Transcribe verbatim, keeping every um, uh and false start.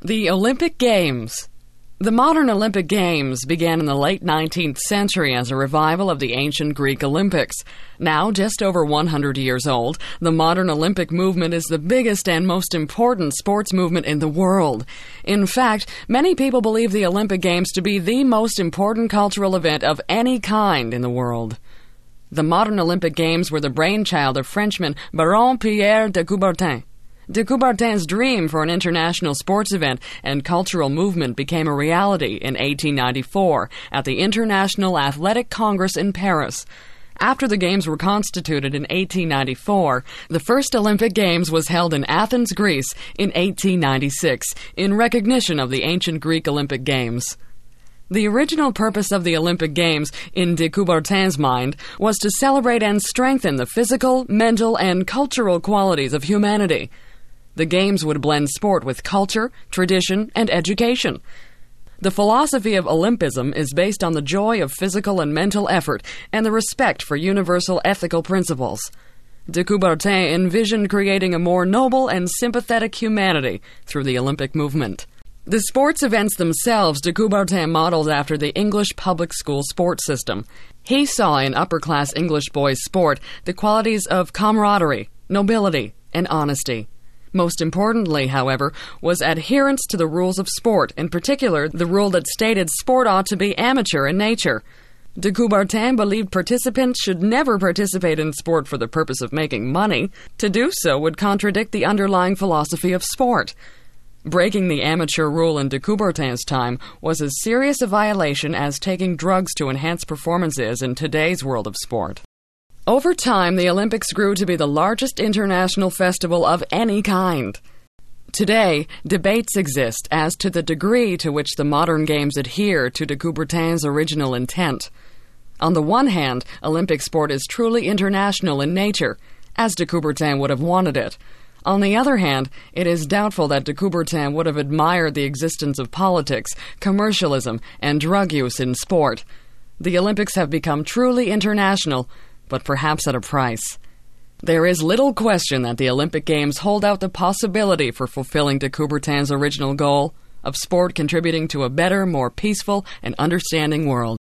The Olympic Games. The modern Olympic Games began in the late nineteenth century as a revival of the ancient Greek Olympics. Now, just over one hundred years old, the modern Olympic movement is the biggest and most important sports movement in the world. In fact, many people believe the Olympic Games to be the most important cultural event of any kind in the world. The modern Olympic Games were the brainchild of Frenchman Baron Pierre de Coubertin. De Coubertin's dream for an international sports event and cultural movement became a reality in eighteen ninety-four at the International Athletic Congress in Paris. After the Games were constituted in eighteen ninety-four, the first Olympic Games was held in Athens, Greece in eighteen ninety-six in recognition of the ancient Greek Olympic Games. The original purpose of the Olympic Games, in de Coubertin's mind, was to celebrate and strengthen the physical, mental, and cultural qualities of humanity. The Games would blend sport with culture, tradition, and education. The philosophy of Olympism is based on the joy of physical and mental effort and the respect for universal ethical principles. De Coubertin envisioned creating a more noble and sympathetic humanity through the Olympic movement. The sports events themselves de Coubertin modeled after the English public school sports system. He saw in upper-class English boys' sport the qualities of camaraderie, nobility, and honesty. Most importantly, however, was adherence to the rules of sport, in particular the rule that stated sport ought to be amateur in nature. De Coubertin believed participants should never participate in sport for the purpose of making money. To do so would contradict the underlying philosophy of sport. Breaking the amateur rule in de Coubertin's time was as serious a violation as taking drugs to enhance performance is in today's world of sport. Over time, the Olympics grew to be the largest international festival of any kind. Today, debates exist as to the degree to which the modern games adhere to de Coubertin's original intent. On the one hand, Olympic sport is truly international in nature, as de Coubertin would have wanted it. On the other hand, it is doubtful that de Coubertin would have admired the existence of politics, commercialism, and drug use in sport. The Olympics have become truly international, but perhaps at a price. There is little question that the Olympic Games hold out the possibility for fulfilling de Coubertin's original goal of sport contributing to a better, more peaceful, and understanding world.